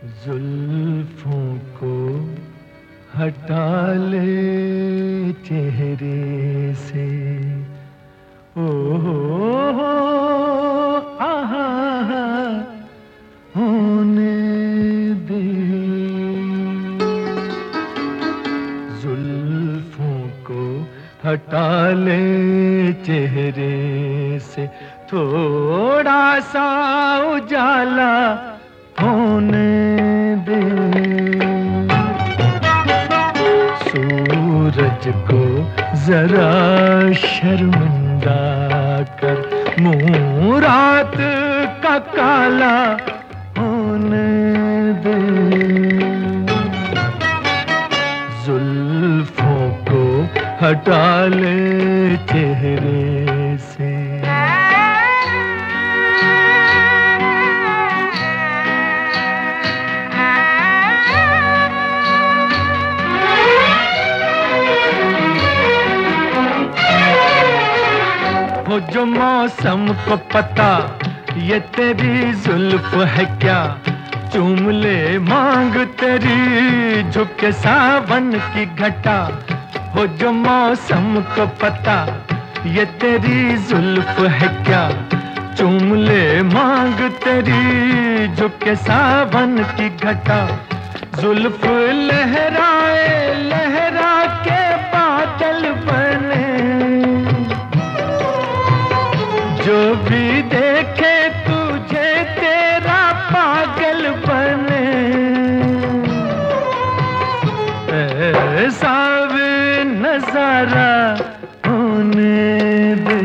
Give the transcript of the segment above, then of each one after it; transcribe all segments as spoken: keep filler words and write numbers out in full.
जुल्फों को हटा ले चेहरे से, ओ हो आहा होने दे। जुल्फों को हटा ले चेहरे से, थोड़ा सा उजाला होने दे। सूरज को जरा शर्मिंदा कर, मुँह रात का काला होने दे। जुल्फों को हटा ले चेहरे से। हो जो मौसम को पता ये तेरी जुल्फ है क्या, चूम ले मांग तेरी झुके सावन की घटा। हो जो मौसम को पता ये तेरी जुल्फ है क्या, चूम ले मांग तेरी झुके सावन की घटा। जुल्फ लहराए लहरा के बादल बने, जो भी देखे तुझे तेरा पागल बने। ऐसा भी नजारा होने दे।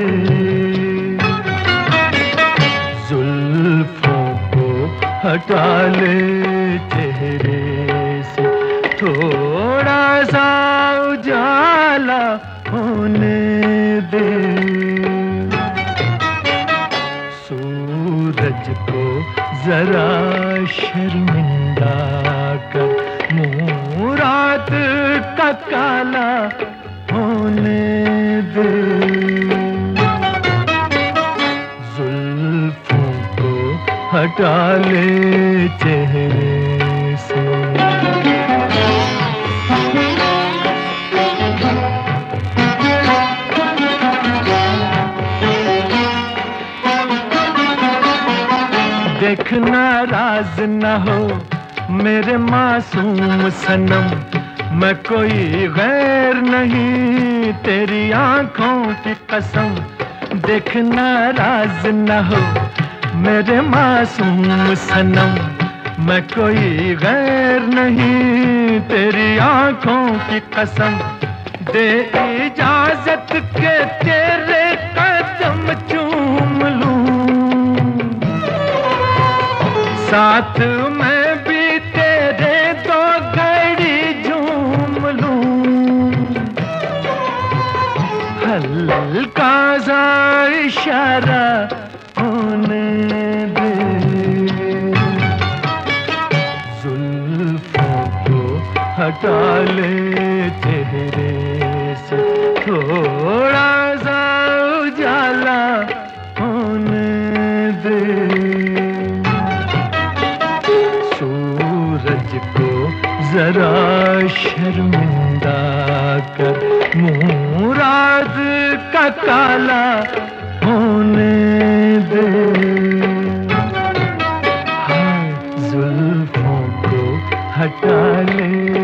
जुल्फों को हटा ले चेहरे से, थोड़ा सा उजाला होने दे। सूरज को जरा शर्मिंदा कर, मुँह रात का काला होने दे। जुल्फों को हटा ले चेहरे से। देख नाराज न हो मेरे मासूम सनम, मैं कोई गैर नहीं तेरी आंखों की कसम। देख नाराज न हो मेरे मासूम सनम, मैं कोई गैर नहीं तेरी आंखों की कसम। दे इजाजत के तेरे कदम चूम लूं, साथ मैं भी तेरे दो घड़ी झूम लूं। हल्का सा इशारा होने दे। जुल्फों को हटा ले चेहरे से, थोड़ा सा उजाला होने दे। सूरज को जरा शर्मिंदा कर, मुँह रात का काला होने दे। हाँ, जुल्फों को हटा ले